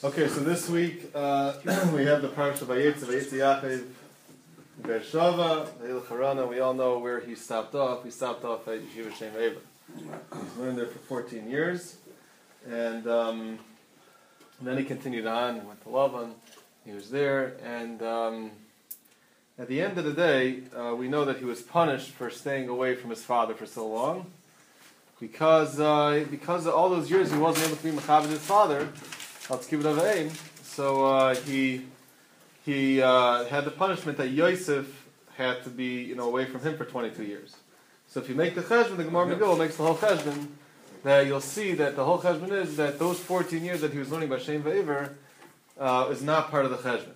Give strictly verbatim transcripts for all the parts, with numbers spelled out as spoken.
Okay, so this week uh, we have the parsha of Vayetze, Vayetze Yaakov, Beershava, Ve'il Harana. We all know where he stopped off. He stopped off at Yeshiva Shem Eva. He's learned there for fourteen years, and, um, and then he continued on. He went to Lavan. He was there, and um, at the end of the day, uh, we know that he was punished for staying away from his father for so long, because uh, because of all those years he wasn't able to be mechaber his father. Let's keep it of aim. So uh, he he uh, had the punishment that Yosef had to be, you know, away from him for twenty-two years. So if you make the cheshbon, the Gemara Megillah makes the whole cheshbon, that you'll see that the whole cheshbon is that those fourteen years that he was learning by Shem Ve'ever uh, is not part of the cheshbon.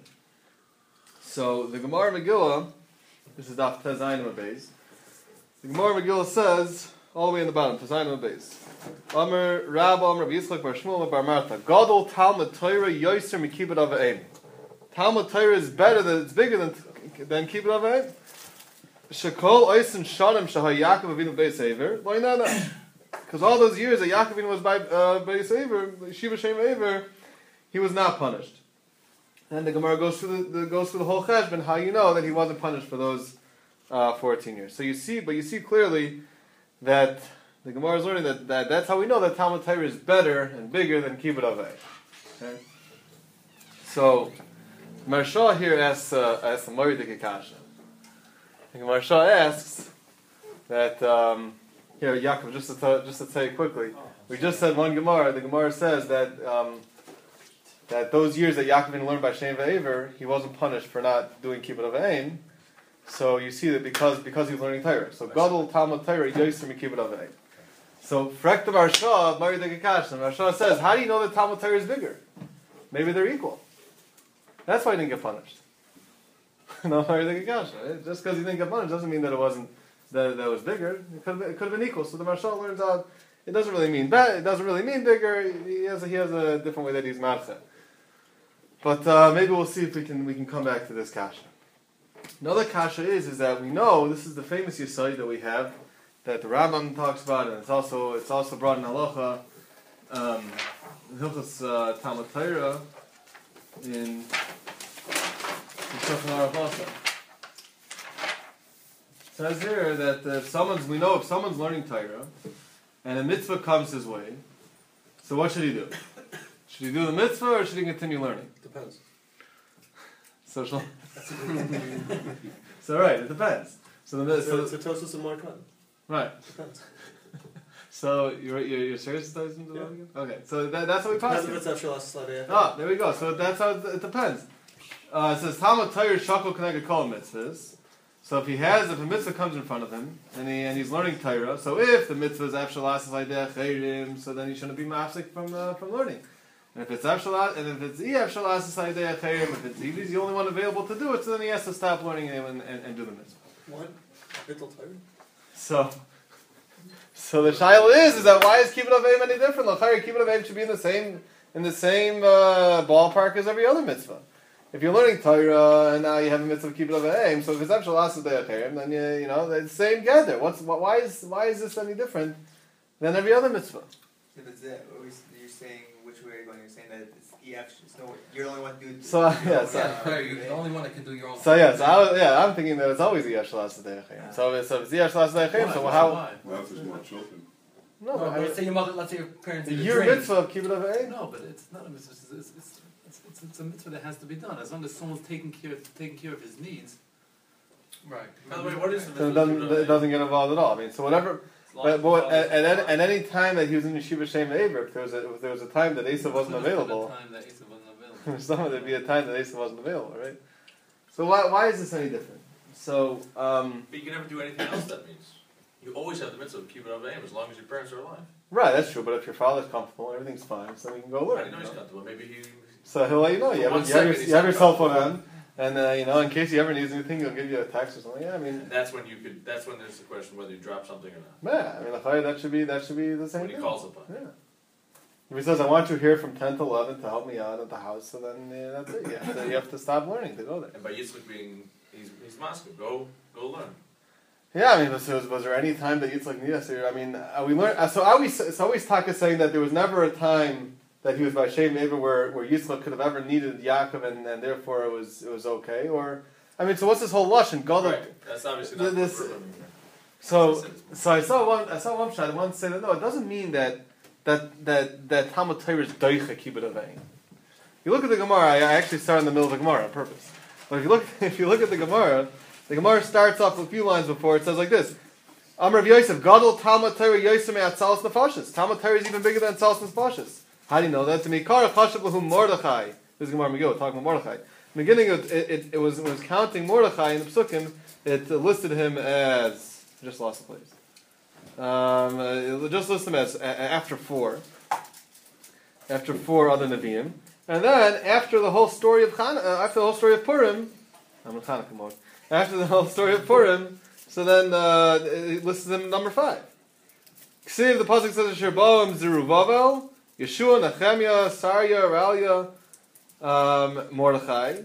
So the Gemara Megillah, this is Daf Tezayin Beis. The Gemara Megillah says all the way in the bottom, Tezayin Beis. Amar Rab Amar Rabbi Yitzchak Bar Shmuel Bar Martha. Gadol Talmud Torah Yoser Mikibud Avayim. Talmud Torah is better than it's bigger than than Kibud Avayim. Shekol Oisen Shanim Shahai Yaakov Avinu Beis Ever. Why not? Because all those years that Yaakov Avinu was by uh, Beis Ever, Shiva Shem Ever, he was not punished. And the Gemara goes through the, the goes through the whole cheshbon. How you know that he wasn't punished for those uh, fourteen years? So you see, but you see clearly that. The Gemara is learning that, that that's how we know that Talmud Torah is better and bigger than Kibud Avay. Okay? So, Maharsha here asks, uh, asks a Moridik Kasha. And Maharsha asks that, um, here, Yaakov, just to, tell, just to tell you quickly, we just said one Gemara, the Gemara says that um, that those years that Yaakov learned by Shem Ve'ever, he wasn't punished for not doing Kibud Avayim. So you see that because because he's learning Torah. So, Gadol Talmud Torah Yoser Mikibud Avayim. So, Frek the Maharsha, Moridik Kasha, Maharsha says, how do you know that Talmud Torah is bigger? Maybe they're equal. That's why he didn't get punished. No, Moridik Kasha. Just because he didn't get punished doesn't mean that it wasn't that that was bigger. It could have been, it could have been equal. So the Maharsha learns out it doesn't really mean bad. It doesn't really mean bigger. He has a, he has a different way that he's matcha. But uh, maybe we'll see if we can we can come back to this kasha. Another kasha is is that we know this is the famous yesod that we have, that the Rambam talks about, and it's also it's also brought in halacha, um, Hilchos uh, Talmud Torah in, in Shulchan Aruch also. It says here that if someone's we know if someone's learning Torah, and a mitzvah comes his way, so what should he do? Should he do the mitzvah or should he continue learning? Depends. So, shall, so right, it depends. So the So, so, so Tosos and Markan. right. Depends. So you're you're, you're serious about this? Yeah. Okay, so that, that's what we pass. Depends if it's after last Saturday. Ah, there we go. So that's how it, it depends. Uh, it says Talmud Torah Shakol Keneged Kol Mitzvahs. So if he has, if a mitzvah comes in front of him and he and he's learning Torah, so if the mitzvah is after last Saturday Chayrim, so then he shouldn't be mafsik from uh, from learning. And if it's after and if it's after last Saturday Chayrim, if it's he's the only one available to do it, so then he has to stop learning and and, and do the mitzvah. What? Bittul Torah? So. So the shaila is, is that why is Kibbud Avayim any different? L'chayr Kibbud Avayim should be in the same in the same uh, ballpark as every other mitzvah. If you're learning Torah and now you have a mitzvah of Kibbud Avayim, so if it's actual last day Achayim, then you you know it's the same gather. What's why is why is this any different than every other mitzvah? If it's that, you're saying which way you're going. You're saying that it's E F. So you're the only one to do it. So uh, yeah, so, Yeah, you're the only one that can do your own. so yeah, so I was, yeah, I'm thinking that it's always Yesh last day Achayim. So if, so if it's Yesh last day Achayim, so how? Why? Well, if there's more children. No, No, but I let's mean, say your mother, let's say your parents. the did a year drink. mitzvah of Kibbud Avayim. No, but it's not a mitzvah. It's, it's, it's, it's, it's, it's a mitzvah that has to be done as long as someone's taking care of, taking care of his needs. Right. By the way, what is the So it mitzvah? doesn't, it doesn't get involved at all. I mean, so whatever. But, but at, at, any, at any time that he was in Yeshiva Shem Eber, if there was a, if there was a time that Esav wasn't available, Time that Esav wasn't available. some there'd be a time that Esav wasn't available, right? So why why is this any different? So um, But you can never do anything else, that means. You always have the mitzvah of keeping it Avayim as long as your parents are alive. right, that's true. But if your father's comfortable, everything's fine, so we can go I learn. didn't know You he's know? comfortable. Maybe he... So he'll let you know. You For have, one you have, your, second, you have your he's cell phone on, and uh, you know, in case he ever needs anything, he'll give you a text or something. Yeah, I mean, And that's when you could... That's when there's the question whether you drop something or not. yeah, I mean, l'chayr, that should be that should be the same When he thing. calls upon. Yeah. If he says, "I want you here from ten to eleven to help me out at the house," so then yeah, that's it. You have, to, you have to stop learning to go there. And by Yitzchak being... He's, he's Moscow. Go, go learn. Yeah, I mean, was, was, was there any time that Yitzchak Niyas? I mean, uh, we learned. Uh, so I always, so always Taka saying that there was never a time that he was by Shem Ever, where where Yitzchak could have ever needed Yaakov, and, and therefore it was it was okay. Or I mean, so what's this whole lashon? Gadol. Right. That's obviously not This- what we're learning here. So so I saw one I saw one shot. One said that no, it doesn't mean that that that that Talmud Torah is doicha kibbut avein. You look at the Gemara. I, I actually started in the middle of the Gemara on purpose. But if you look if you look at the Gemara, the Gemara starts off a few lines before. It says like this: Amar Rav Yosef, Gadol Talmud Torah Yosef me'atzalas nefashis. Talmud Torah is even bigger than atzalas nefashis. How do you know that? To me, Kara Chashav Lahu Mordechai. This is Gemara Megillah talking about Mordechai. In the beginning, it, it, it was it was counting Mordechai in the Psukim. It listed him as I just lost the place. Um, uh, it just listed him as uh, after four, after four other Nevi'im, and then after the whole story of Chan- uh, after the whole story of Purim, I'm in Hanukkah mode. After the whole story of Purim, so then uh, it listed him number five. Ksiv, the pasuk says Sherboam Zerubbabel, Yeshua, Nehemiah, Sarya, Ralia, um, Mordechai.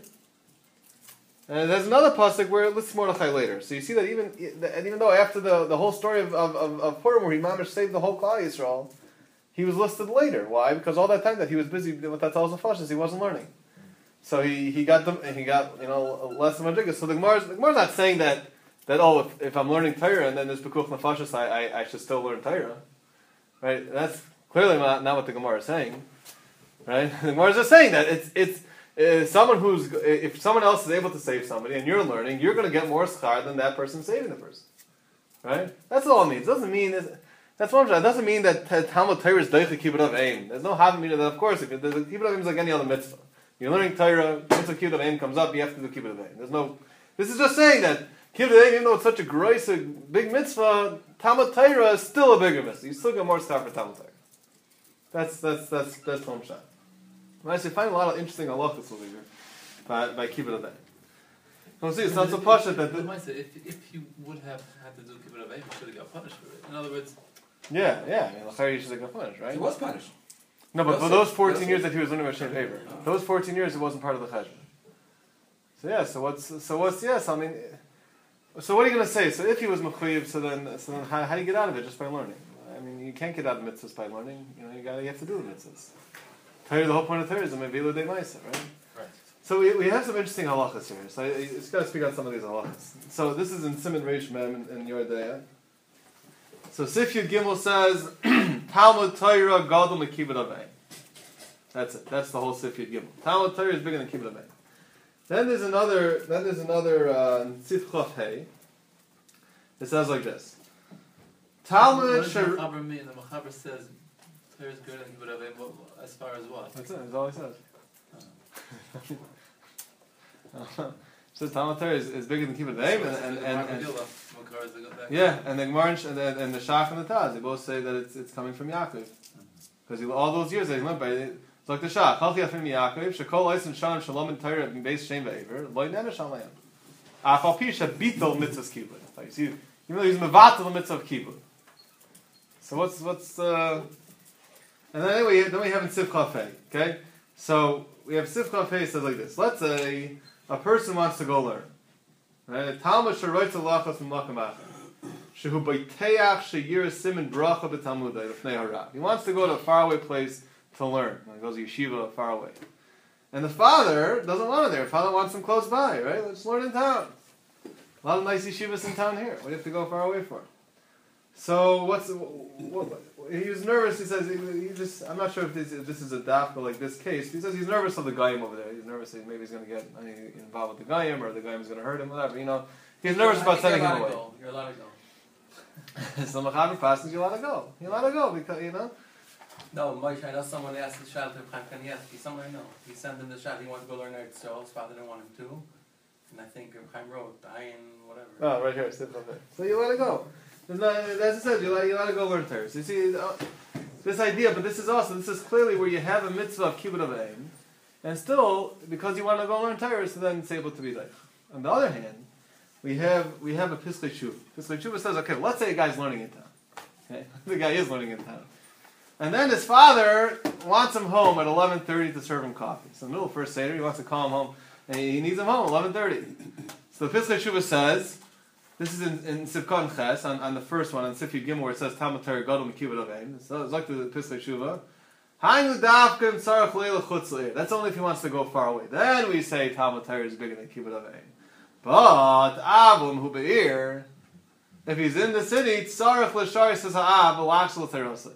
And there's another pasuk where it lists Mordechai later. So you see that even and even though after the, the whole story of, of, of, of Purim, where he mamish saved the whole Klal Yisrael, he was listed later. Why? Because all that time that he was busy with that Talmud Nefashis, he wasn't learning. So he, he got them he got you know less than Madrigas. So the Gemara's the Gemara's not saying that that oh if, if I'm learning Torah and then there's Pekuach Nefashis, I, I I should still learn Torah. Right? That's clearly not, not what the Gemara is saying. Right? The Gemara is just saying that it's it's Uh, someone who's if someone else is able to save somebody and you're learning, you're going to get more schar than that person saving the person, right? That's all it means. It doesn't mean that's one. It doesn't mean that Talmud Torah is deicha kibbut of aim. There's no having meaning that. Of course, if the kibbut of aim is like any other mitzvah. You're learning Torah, mitzvah kibbut of aim comes up, you have to do kibbut of aim. There's no. This is just saying that kibbut of aim, even though it's such a gross, a big mitzvah, Talmud Torah is still a bigger mitzvah. You still get more schar for Talmud Torah. That's that's that's that's one shot. I actually find a lot of interesting halachas over here by, by kibbut of aim. We'll see, it's not so pashut that... The, the, if, if you would have had to do kibbut of aim, you should have got punished for it. In other words... Yeah, yeah, I mean, l'chayr you should have got punished, right? He was punished. No, but for Yosef- those fourteen Yosef- years that he was learning Hashem favor, those fourteen years it wasn't part of the cheshbon. So yeah, so what's... So what's... Yes, I mean... So what are you going to say? So if he was mechuyev, so then, so then how, how do you get out of it? Just by learning. I mean, you can't get out of mitzvahs by learning. You know, you got you have to do the mitzvahs. Torah, the whole point of Torah is a Mevila de Maisa, right? Right. So we, we have some interesting halachas here. So I, I just got to speak on some of these halachas. So this is in Siman Reish Mem in, in Yordea. So Sif Yud Gimel says Talmud Torah Gadol Mekibbut Avein. That's it. That's the whole Sif Yud Gimel. Talmud Torah is bigger than Kibbut Avein. Then there's another. Then there's another uh, Sif Chaf Hey. It says like this. Talmud What does Shar. the Mechaber mean? The Mechaber says Torah is greater than kibbut of aim. What- As far as what? That's it. That's all he says. So Talmud Torah is, is bigger than Kibbut Avein, and and, and, and yeah, and the Gemara and the, and the Shach and the Taz, they both say that it's it's coming from Yaakov, because all those years they went by. It's like the Shach. Halchi Afim Yaakov, Shekol Eisen Shan Shalom and Torah in Beis Shem Ve'Ever, Lo Yinena Shalayim. Afal Pi Shabitol Mitzvahs Kibbut. You see, even though he's Mevatel the Mitzvah of Kibbut. So what's what's uh, and then anyway, then we have in Sif Chafei. Okay, so we have Sif Chafei says like this. Let's say a person wants to go learn. Right? Talmud sharoitz alachas m'makam acher. Shehu b'teach sheyir simin bracha b'talmudai l'fnei harav. He wants to go to a faraway place to learn. He goes to yeshiva far away. And the father doesn't want him there. The father wants him close by, right? Let's learn in town. A lot of nice yeshivas in town here. What do you have to go far away for? So what's what, what, he was nervous. He says he, he just. I'm not sure if this, if this is a dafka like this case. He says he's nervous of the Goyim over there. He's nervous that maybe he's going to get involved with the Goyim, or the Goyim is going to hurt him. Whatever, you know. He's nervous about sending him away. Go. You're allowed to go. So Mechaber passes, you're allowed to go. You're allowed to go because you know. No, Moshe, I know someone asked the child to Chaim Kanievsky. Someone I know. He sent him the shot. He wanted to go learn Eretz Yisrael. His father didn't want him to. And I think Chaim wrote, Ayin, whatever. Oh, right here, sit up there. So you let it go. There's no, as I said, you let, you let it go learn Torah. So you see, uh, this idea, but this is also, this is clearly where you have a mitzvah of kibbut of aim, and still, because you want to go learn Torah, so then it's able to be like. On the other hand, we have we have a Pischei Tshuva. Pischei Tshuva says, okay, let's say a guy's learning in town. Okay? The guy is learning in town. And then his father wants him home at eleven thirty to serve him coffee. So in the middle of first Seder, he wants to call him home, and he needs him home at eleven thirty. So the Pischei Tshuva says, this is in, in Sivkon Ches, on, on the first one, on Sif Yud Gimel, where it says, Talmud Torah Gadol Mekibbut Avein. So it's like the Pischei Tshuva. Hainu dafka tzarich leila chutz leir. That's only if he wants to go far away. Then we say Talmud Torah is bigger than kibbud aveim. But avum hu be'ir, if he's in the city, tzarich l'shari says ha'av v'lachs l'terosli.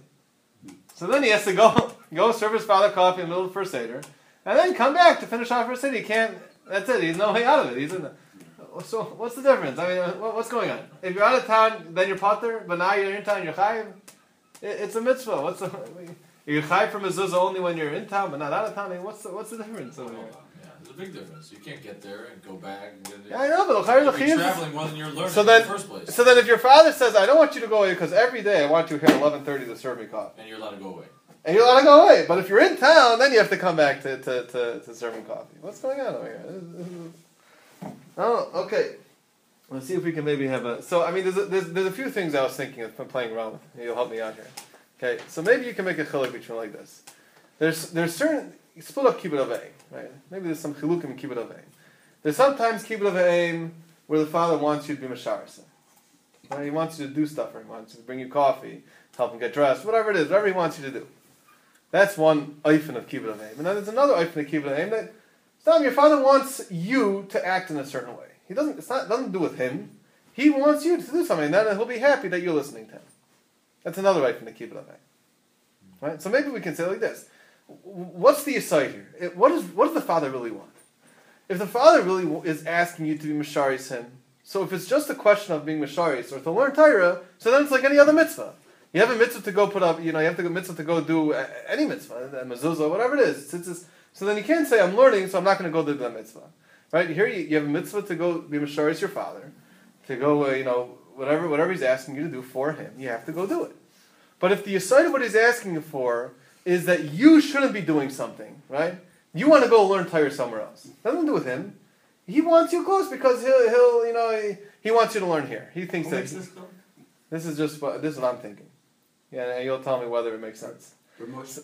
So then he has to go go serve his father coffee in the middle of the first seder, and then come back to finish off first seder. He can't. That's it. He's no way out of it. He's in the. So what's the difference? I mean, what's going on? If you're out of town, then you're potter, but now you're in town, you're chayiv. It's a mitzvah. What's the? You're chayiv from mezuzah only when you're in town, but not out of town. I mean, what's the, what's the difference over here? Yeah, there's a big difference. You can't get there and go back. And get Yeah, I know, but You'll be traveling more than you're learning so then, in the first place. So then, if your father says, "I don't want you to go away because every day I want you here at eleven thirty to serve me coffee," And you're allowed to go away. and you're allowed to go away, but if you're in town, then you have to come back to to, to, to serving coffee. What's going on over here? This is- this is- Oh, okay. Let's see if we can maybe have a. So I mean, there's a, there's, there's a few things I was thinking of playing around with. You'll help me out here. Okay, so maybe you can make a chiluk between like this. There's there's certain you split up kibbud aveim, right? Maybe there's some chilukim in kibbud aveim. There's sometimes kibbud aveim where the father wants you to be masharis. Right? He wants you to do stuff, or he wants you to bring you coffee, help him get dressed, whatever it is, whatever he wants you to do. That's one oifen of kibbud aveim, and then there's another oifen of kibbud aveim that Stam, your father wants you to act in a certain way. He doesn't. It's not doesn't do with him. He wants you to do something. Then he'll be happy that you're listening to him. That's another way from the kibbud aveim. Right. So maybe we can say like this: what's the aside here? It, what is what does the father really want? If the father really is asking you to be misharis him, so if it's just a question of being misharis or to learn Torah, so then it's like any other mitzvah. You have a mitzvah to go put up. You know, you have to go mitzvah to go do any mitzvah, a mezuzah, whatever it is. It's, it's, so then you can't say I'm learning, so I'm not going to go do that mitzvah. Right here, you, you have a mitzvah to go be misharis your father, to go, uh, you know, whatever whatever he's asking you to do for him, you have to go do it. But if the aside of what he's asking you for is that you shouldn't be doing something, right? You want to go learn Torah somewhere else. Nothing to do with him. He wants you close because he'll, he'll you know, he, he wants you to learn here. He thinks Who that makes this go? this is just what this is what I'm thinking. Yeah, and you'll tell me whether it makes sense. Promotion.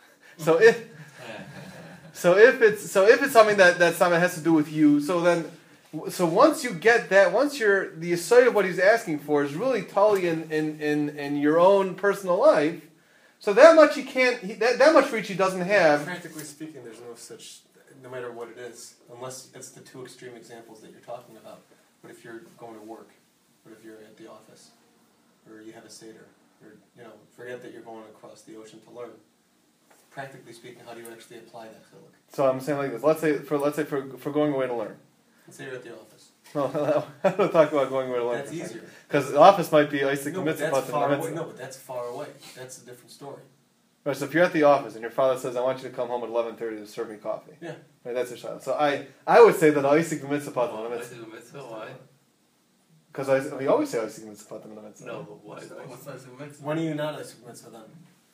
So if so if it's so if it's something that that something has to do with you, so then so once you get that, once you're the aside of what he's asking for is really totally in in, in, in your own personal life, so that much he can't he, that, that much reach he doesn't have. Practically speaking, there's no such, no matter what it is, unless it's the two extreme examples that you're talking about. But if you're going to work, what if you're at the office, or you have a seder, or you know, forget that you're going across the ocean to learn. Practically speaking, how do you actually apply that chiluk? So I'm saying like this. Let's say for let's say for for going away to learn. Let's say you're at the office. No, no, I don't talk about going away to learn. That's easier. Because the office might be Isaac No, and but mitzvah. that's far and away. mitzvah. No, but that's far away. That's a different story. Right, so if you're at the office and your father says, "I want you to come home at eleven thirty to serve me coffee," Yeah. right, that's a shot. So I, I would say that Isaac and mitzvah Why patam is it a mitzvah? Why? because we always say Isaac and mitzvah patam mitzvah. No, but why? What's that a mitzvah? When are you not a mitzvah then?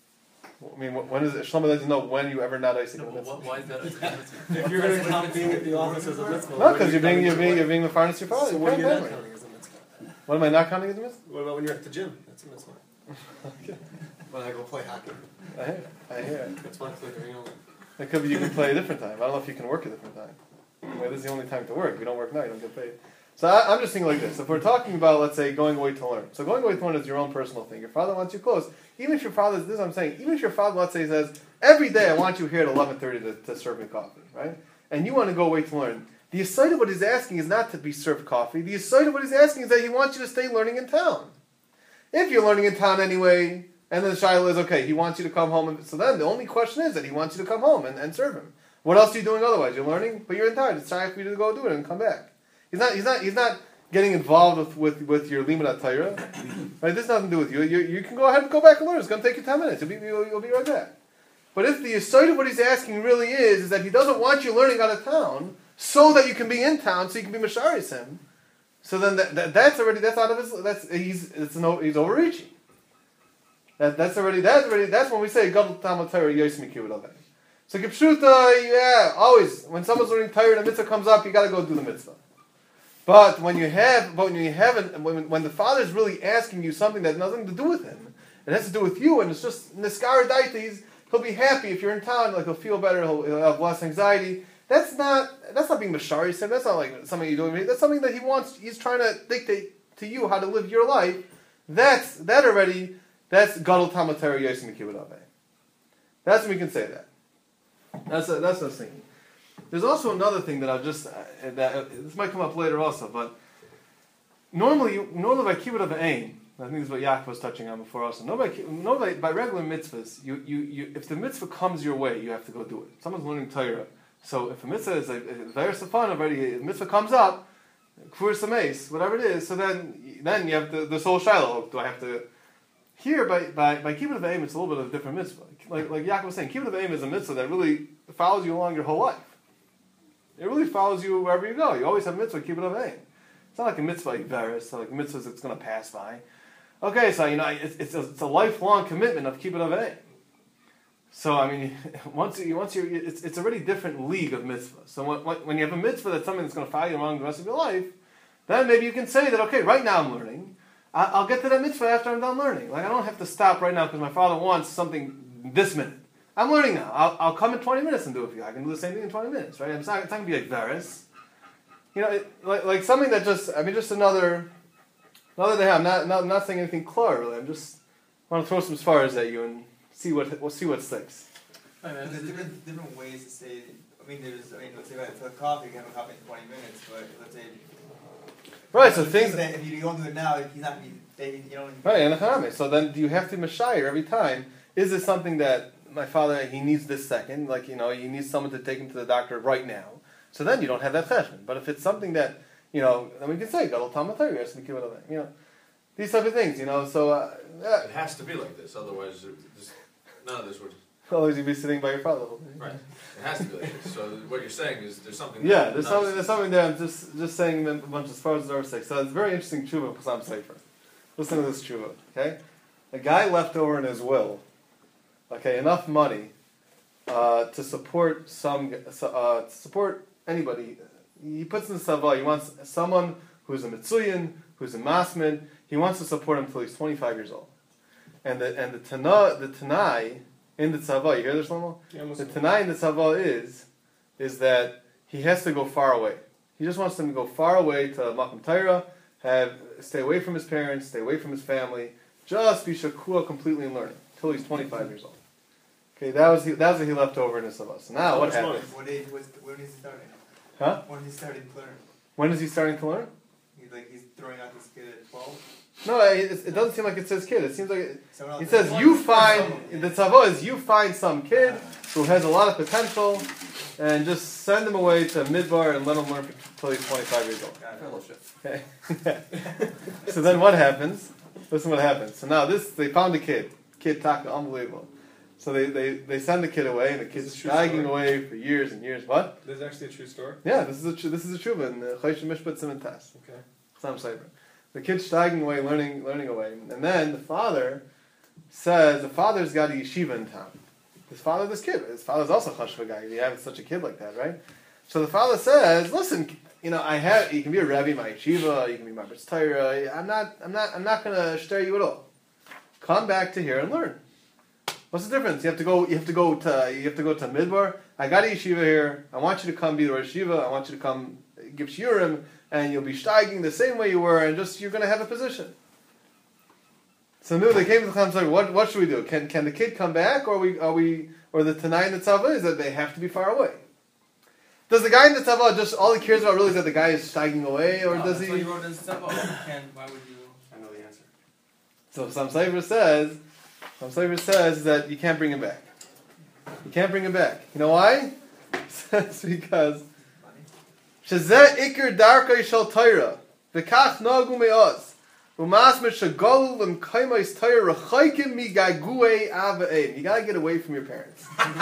I mean, when is it? Shlomo doesn't know when you ever not Isaac No, and but mitzvah. why, why is that a mitzvah? If you're going to count being at the office as a mitzvah, No, because you're being you're being you're being the farness your father. So You what are can't you not blame me. counting as a mitzvah? What am I not counting as a mitzvah? What about when you're at the gym? That's a mitzvah. When I go play hockey, I hear, it. I hear. it. that's one thing. You know, It could be you can play a different time. I don't know if you can work a different time. Well, this is the only time to work. If you don't work now, you don't get paid. So I, I'm just thinking like this. If we're talking about, let's say, going away to learn. So going away to learn is your own personal thing. Your father wants you close. Even if your father, this is what I'm saying, even if your father, let's say, says, every day I want you here at eleven thirty to, to serve me coffee, right? And you want to go away to learn. The aside of what he's asking is not to be served coffee. The aside of what he's asking is that he wants you to stay learning in town. If you're learning in town anyway, and then the shiloh is, okay, he wants you to come home. And, so then the only question is that he wants you to come home and, and serve him. What else are you doing otherwise? You're learning, but you're in town. It's time for you to go do it and come back. He's not, he's not, he's not getting involved with, with, with your limud Torah. Right? This has nothing to do with you. you. You can go ahead and go back and learn. It's going to take you ten minutes. You'll be, you'll, you'll be right back. But if the aside of what he's asking really is, is that he doesn't want you learning out of town so that you can be in town, so you can be Masharis him, so then that, that, that's already, that's out of his, that's, he's, it's no, he's overreaching. That, that's already, that's already, that's when we say, Gadol Talmud Torah Yosmi Kibbud Aveim. So Kipshuta, yeah, always, when someone's learning Torah and a mitzvah comes up, you gotta go do the mitzvah. But when you have, but when you haven't, when, when the father's really asking you something that has nothing to do with him, it has to do with you, and it's just Niskar Daitis, he'll be happy if you're in town, like he'll feel better, he'll, he'll have less anxiety. That's not, that's not being Mashari Sim, that's not like something you're doing, that's something that he wants, he's trying to dictate to you how to live your life. That's, that already, that's Gadol Talmud Torah Yosem Kibbud Aveim. That's when we can say that. That's a, that's what I was thinking. There's also another thing that I'll just uh, that uh, this might come up later also, but normally, you- normally by kibbut of aim, I think this is what Yaakov was touching on before also. Normally, normally by regular mitzvahs, you, you, you if the mitzvah comes your way, you have to go do it. Someone's learning Torah, so if a mitzvah is a very safan already, a mitzvah comes up, kfur sameis, whatever it is, so then then you have to the soul shiloh. Do I have to? Here by by by kibbut of aim, it's a little bit of a different mitzvah. Like like Yaakov was saying, kibbut of aim is a mitzvah that really follows you along your whole life. It really follows you wherever you go. You always have a mitzvah, kibbut of aim. It's not like a mitzvah like veris, it's not like mitzvahs that's going to pass by. Okay, so you know it's it's a, it's a lifelong commitment of kibbut of aim. So I mean, once you once you it's it's a really different league of mitzvah. So when, when you have a mitzvah that's something that's going to follow you along the rest of your life, then maybe you can say that okay, right now I'm learning. I, I'll get to that mitzvah after I'm done learning. Like I don't have to stop right now because my father wants something this minute. I'm learning now. I'll, I'll come in twenty minutes and do it for you. I can do the same thing in twenty minutes, right? It's not, it's not going to be like veris. You know, it, like, like something that just, I mean, just another, another thing. I'm not, not, not saying anything clear, really. I'm just want to throw some spars at you and see what, we'll see what sticks. Right, man, There's this is- different, different ways to say, I mean, there's, I mean, let's say for the coffee, you can have a coffee in twenty minutes, but let's say. Right, so the things that if you don't do it now, he's not, be- they, you know. Right, and a so then do you have to mashayir every time? Is this something that my father, he needs this second, like, you know, he needs someone to take him to the doctor right now. So then you don't have that cheshbon. But if it's something that, you know, then we can say, Gadol Talmud Torah, you know, these type of things, you know, so, uh, yeah. It has to be like this, otherwise there- there's- none of this would. Otherwise you'd be sitting by your father. Right. It has to be like this. So what you're saying is there's something. Yeah, that- there's not- something, there's something there. I'm just, just saying a bunch of spars that are sick. So it's very interesting tshuva for Sam Sefer. Listen to this tshuva, okay? A guy left over in his will, okay, enough money uh, to support some, uh, to support anybody. He puts in the savah. He wants someone who's a mitzuyin, who's a masmin. He wants to support him until he's twenty-five years old. And the and the tana, the tanai in the tzavah. You hear this, Shlomo? Yeah, The tanai in the tzavah is is that he has to go far away. He just wants them to go far away to Makom Torah, have stay away from his parents, stay away from his family, just be shakua completely in learning until he's twenty-five years old. Okay, that was he, that was what he left over in his tzavah. So now what happens? What age, what's, when is he starting? Huh? When is he starting to learn? When is he starting to learn? He's like, he's throwing out this kid at twelve? No, it, it doesn't seem like it says kid. It seems like it, Someone else it says you find the tzavah is you find some kid who has a lot of potential, and just send him away to Midbar and let him learn until he's twenty-five years old. Got it. Fellowship. Okay. So then what happens? Listen what happens. So now this, they found a kid. Kid Taka, unbelievable. So they, they, they send the kid away, and the kid's This is a true dragging story. away for years and years. What? This is actually a true story. Yeah, this is a tr- this is a tshuva in Chayshim Mishpat Simon Tas. Okay. Sam Sefer. The kid's dragging away, learning learning away, and then the father says the father's got a yeshiva in town. His father, this kid, his father's also a chashva guy. You have such a kid like that, right? So the father says, "Listen, you know, I have. You can be a rebbe, my yeshiva. You can be my bris Torah. I'm not. I'm not. I'm not going to stare you at all. Come back to here and learn. What's the difference? You have to go. You have to go to. You have to go to Midbar. I got a yeshiva here. I want you to come be the Rosh Yeshiva. I want you to come give shiurim, and you'll be steiging the same way you were, and just you're going to have a position." So now they came to the conversation. What what should we do? Can can the kid come back, or are we are we or the Tanai in the tzavah is that they have to be far away? Does the guy in the tzavah just all he cares about really is that the guy is steiging away, or No, does that's he? why you wrote in Tzavah. You can't. Why would you? I know the answer. So some Sefer says, some Sefer says that you can't bring him back. You can't bring him back. You know why? It's because Shazeh Iker Darkei Shel Torah V'kach Nagu Me'oz U'masmet Shagol L'mkaimais Torah Rechaykim Migaguei Ava'im. You gotta get away from your parents.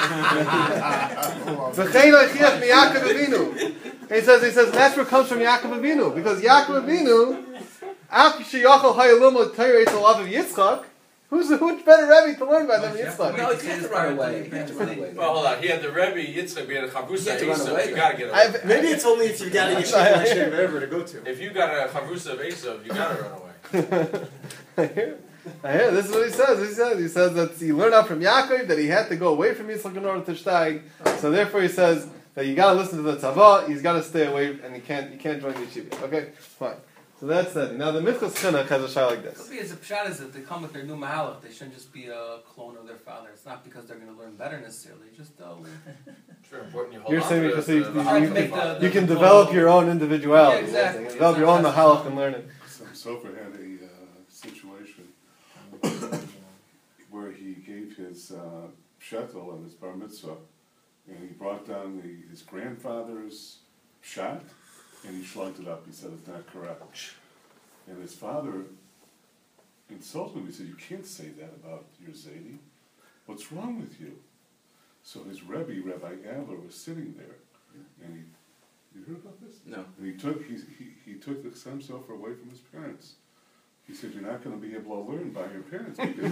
V'chein Oichiach Mi'Yaakov Avinu. He says, he says, that's where it comes from Yaakov Avinu, because Yaakov Avinu, after Sheyachol Hayalum Torah Eitzel Aviv Yitzchak, who's who's better Rebbe to learn by than Yitzchak? No, you can't run away. You can't run away. Well, hold on. He had the Rebbe Yitzchak. We had a You chavrusa have to run Esav. away, You gotta get away. I've, Maybe it's only if you got a yeshiva like Shem ever to go to. If you got a chavrusa of Esav, you gotta run away. I hear, I hear. This is what he says. He says, he says that he learned out from Yaakov that he had to go away from Yitzchak in order to steig. So therefore, he says that you got to listen to the tzavah. He's got to stay away, and you can't you can't join the yeshiva. Okay, fine. So that's that. Now the Minchas Chinuch has a shayla like this. Could be as a pshat is that they come with their new mahalach. They shouldn't just be a clone of their father. It's not because they're going to learn better necessarily. Just uh, It's very important you hold You're on saying to because the- you, the- you, Hard you, to make the- you can the- develop your own individuality. Yeah, exactly. You can develop your own It's not mahalach just- and learn it. Some Sofer had a uh, situation where he gave his uh, shtetl and his bar mitzvah, and he brought down the, his grandfather's shot, and he shlugged it up. He said it's not correct. And his father insulted him. He said, "You can't say that about your Zaidi. What's wrong with you?" So his Rebbe, Rabbi Adler, was sitting there, and he, you heard about this? No. And he took he he, he took the Chassam Sofer away from his parents. He said, "You're not going to be able to learn by your parents. Because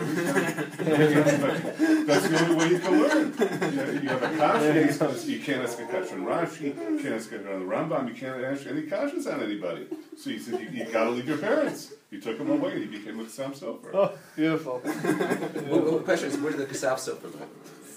that's the only way you can learn. You, you have a kasha. You can't ask a kasha on Rashi. You can't ask a kasha on the Rambam. You can't ask any kashas on anybody." So he said, "You, you got to leave your parents." He took them away, and he became a Chassam Sofer. Oh, beautiful. Well, well, the question is, where did the Kasav Sofer learn?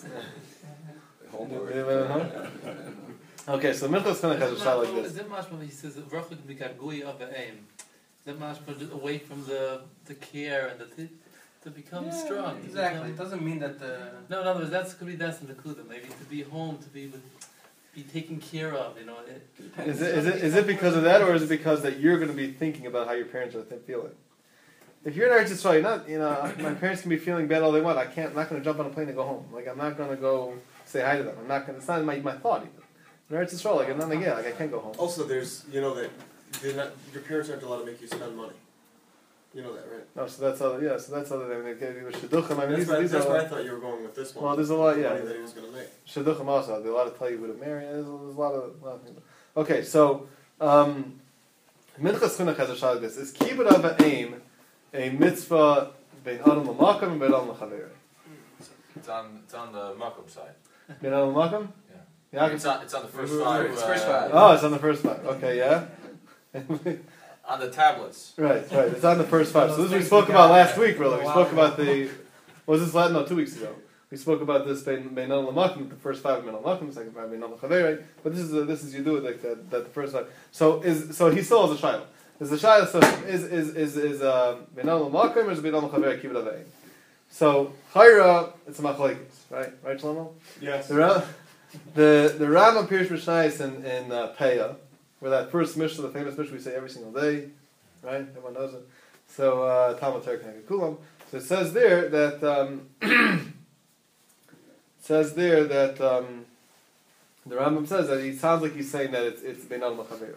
The whole word. Okay, so Minchas Chinuch has a shayla like Is this. it mashma he says "Rachuk mikargui of aim"? Is it mashma just away from the the care and the t- to become Yeah, strong? to Exactly. become- It doesn't mean that the. No, in other words, that's could be that's in the kuda. Maybe to be home, to be with, be taken care of. You know. It, Is it, is it is it because of that, or is it because that you're going to be thinking about how your parents are th- feeling? If you're in Eretz Yisrael, you're not, you know, my parents can be feeling bad all they want. I can't. I'm not going to jump on a plane and go home. Like I'm not going to go say hi to them. I'm not going. It's not in my my thought even. In Eretz Yisrael, like I'm not like yeah, like I can't go home. Also, there's, you know, that they're not, your parents aren't allowed to make you spend money. You know that, right? No, so that's other. Yeah, so that's other than like, shidduchim. I mean, That's, these, what, these that's are what I thought you were going with this one. well, there's a lot. Yeah, Money that he was going to make. shidduchim also. There's a lot of tell you who to marry. There's, there's a lot of, lot of things. Okay, so um, Minchas Chinuch has a shayla like this. Is kibbud av aim a mitzvah bein adam l'makam and bein adam l'chaver? It's on, it's on the Malcolm side. Bein adam l'makam? Yeah. Yeah. It's on, it's on the first Wait, wait, five. wait, it's first five. Oh, it's on the first five. Okay, yeah. On the tablets. Right, right. It's on the first five. So this we spoke about last week, really. We spoke about the. Was this last? No, two weeks ago. We spoke about this bein bein adam l'makam, the first five bein adam l'makam, the second five bein adam l'chaver. But this is a, this is you do it like that. That the first five. So is so he still has a shayla. Is the shayla so is is is is um, bein adam l'makam or is bein adam l'chaver kibbud av aim? So chayra, it's a machlekes, right? Right, Shlomo? Yes. The Ra- the the Rambam Pirush Mishnayos in in uh, Peah, where that first Mishnah, the famous Mishnah we say every single day, right? Everyone knows it. So uh, Talmud Torah K'neged Kulam. So it says there that um, it says there that um, the Rambam says that he sounds like he's saying that it's it's bein adam l'chaver,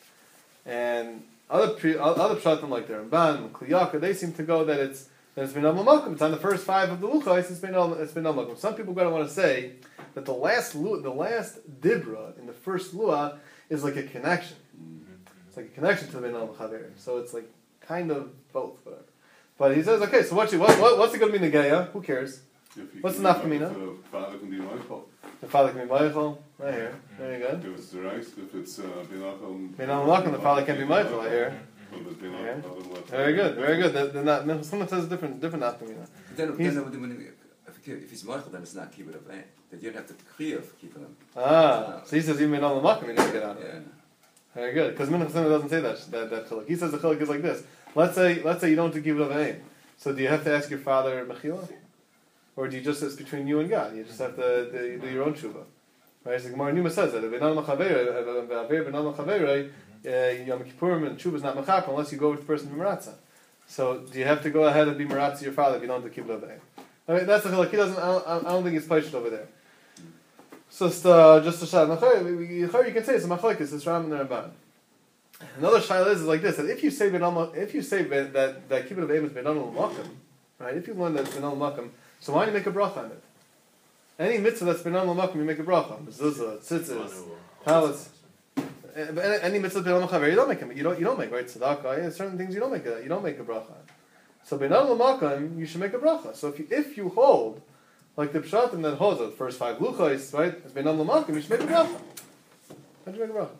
and other pre, other pshatim like the Ramban, Kli Yakar, they seem to go that it's that it's bein adam l'makom. It's on the first five of the luchos. It's bein adam it's bein adam l'makom. Some people are going to want to say that the last lu, the last dibra in the first lua is like a connection. It's like a connection to the bein adam l'chaver. So it's like kind of both, whatever. But he says, okay, so what you, what, what, what's it going to mean Negeya? Who cares? If he What's can the be nafkamina? Michael, The father can be Michael. The father can be Michael, right here. Very good. If it's the rice, if it's uh, bein adam. Bein adam l'makom, the father can be Michael, I hear. If it's bein Okay. adam l'chaver. Very good, very good. They're, they're not, someone says different, different nafkamina. Then, He's- then when, when, if, if he's Michael, then it's not kibbud of aim. That you don't have to clear of kibbud him. Ah, so he says even bein adam l'makom, you never get out of it. Yeah. Very good, because Minchas Chinuch doesn't say that that that chiluk. He says the chiluk is like this. Let's say let's say you don't give it of aim. So do you have to ask your father mechila, or do you just it's between you and God? You just have to do, do your own tshuva, right? So Gemara Numa says that bein adam l'chaver, bein adam l'chaver, Yom Kippurim and tshuva is not mechaper unless you go with the person b'meratza. So do you have to go ahead and be meratza your father if you don't have to keep it of aim? I mean, that's the chiluk. He doesn't. I don't, I don't think he's placed over there. So just uh, just a shayla. You can say it's a machlekes. It's Ram and the Ramban. Another shayla is like this: that if you say ben al- if you say ben, that that kibbud of aim is ben al makom, right? If you learn that it's ben al makom, so why do you make a bracha on it? Any mitzvah that's ben al makom, you make a bracha. Mezuzah, tzitzis, talis. Any, any mitzvah ben al makom, you don't make them. You don't you don't make right tzedakah. Yeah, certain things you don't make a you don't make a bracha on. So ben al makom, you should make a bracha. So if you if you hold like the pshatim that holds the first five luchos, right? It's ben al makom, you should make a bracha. How do you make a bracha?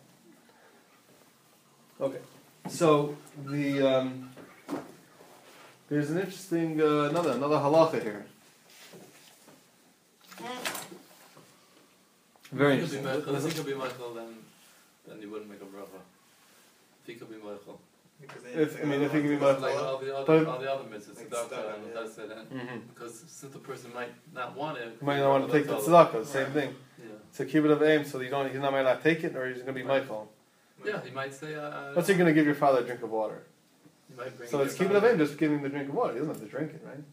Okay, so the um, there's an interesting uh, another another halacha here. Very If he interesting. could be Michael, if he could be Michael, then then you wouldn't make a bracha. If he could be Michael. Because then If- you I mean, if think he can be about Like Michael. all the But- other, all the other mitzvahs, Like tzedakah, tzedakah, and yeah. that's it, and- Mm-hmm. because since the person might not want it. You might not want to take the that's all- tzedakah, same Right. thing. Yeah, So keep it of aim, so you don't, he's not might not take it, or he's going to be Right. Michael. yeah, he might say, uh. What's he going to give your father a drink of water? He might bring So it it's to keep it your of aim, father. just give him the drink of water. He doesn't have to drink it, right?